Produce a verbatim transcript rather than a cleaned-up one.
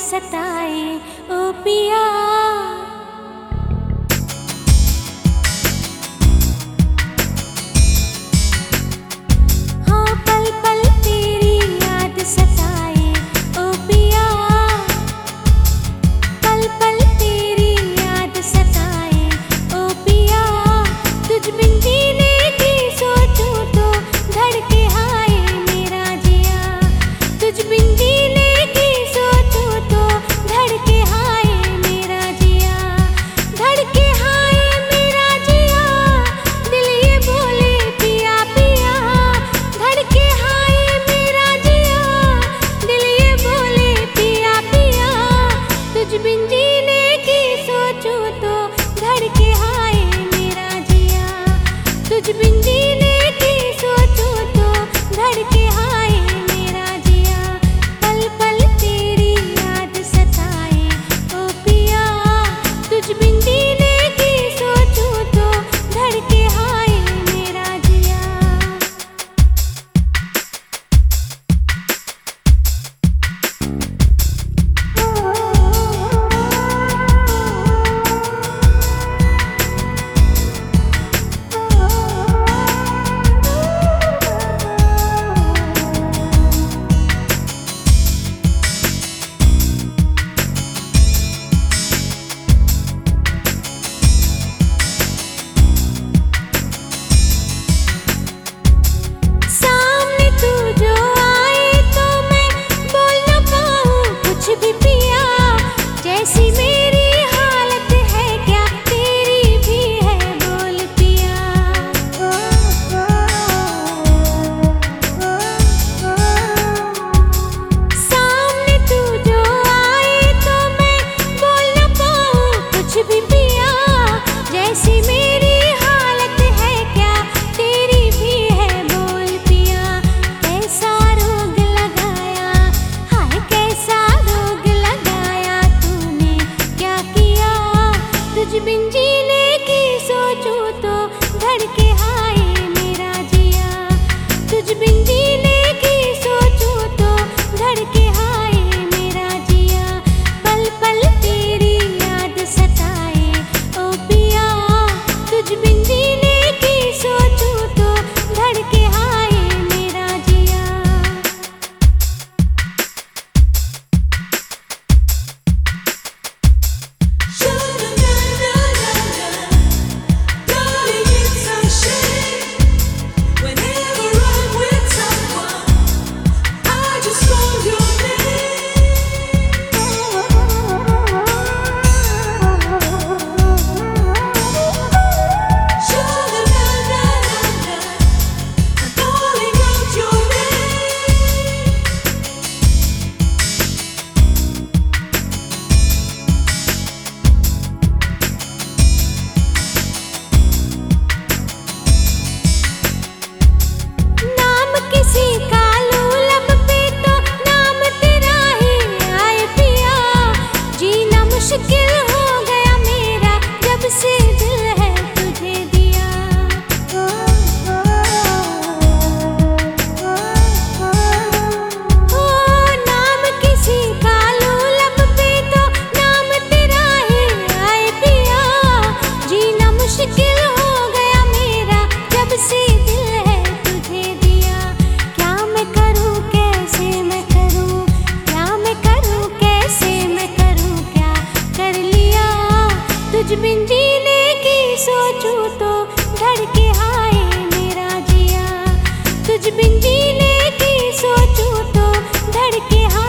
सताए ओ पिया। हाँ पल पल तेरी याद सताए ओ पिया, पल पल तेरी याद सताए ओ पिया। तुझ बिन जीने की सोचूं तो धड़के हाय मेरा जिया, तुझ बिन जीने की सोचूं तो धड़के हाय मेरा जिया, धड़के हाय मेरा जिया। दिल ये बोले पिया पिया, धड़के हाय मेरा जिया। दिल ये बोले पिया पिया, तुझ बिन जीने की सोचूं तो धड़के हाय मेरा जिया, तुझ बिन जीने की सोचूं तो धड़के हाय मेरा जिया। पल पल तेरी याद सताए ओ पिया, तुझ बिन जीने की सोचूं तो धड़के हाय मेरा जिया। सामने तू जो आए तो मैं बोल न पाऊं कुछ भी पिया, जैसी मेरी हालत है क्या तेरी भी है बोल पिया। सामने तू जो आए तो मैं बोल न पाऊं कुछ भी पिया, जैसी मेरी हालत है क्या तेरी भी है बोल पिया। कैसा रोग लगाया हाय कैसा रोग लगाया तूने क्या किया, तुझ बिन जीने की सोचूं तो धड़के हाय मेरा जिया, तुझ बिन जीने की सोचूं तो धड़के हाय मेरा जिया। पल पल तेरी याद सताए ओ पिया, तुझ बिन जीने की सोचूं तो धड़के हाय मेरा जिया। Darling, it's a shame. Whenever I'm with someone, I just call your name. Sha-la-la-la-la-la, I'm calling out your name. नाम किसी का लू लब पे तो नाम तेरा ही आए पिया, जीना मुश्किल हो गया मेरा जब से दिल है तुझे दिया। हो नाम किसी का लू लब पे तो नाम तेरा ही आए पिया, जीना मुश्किल हो गया मेरा जब से दिल है तुझे दिया। क्या मैं करूं कैसे मैं करूं, क्या मैं करूं कैसे मैं करूं, क्या कर लिया। तुझ बिन जीने की सोचूं तो धड़के हाय मेरा जिया, तुझ बिन जीने की सोचूं तो धड़के हाय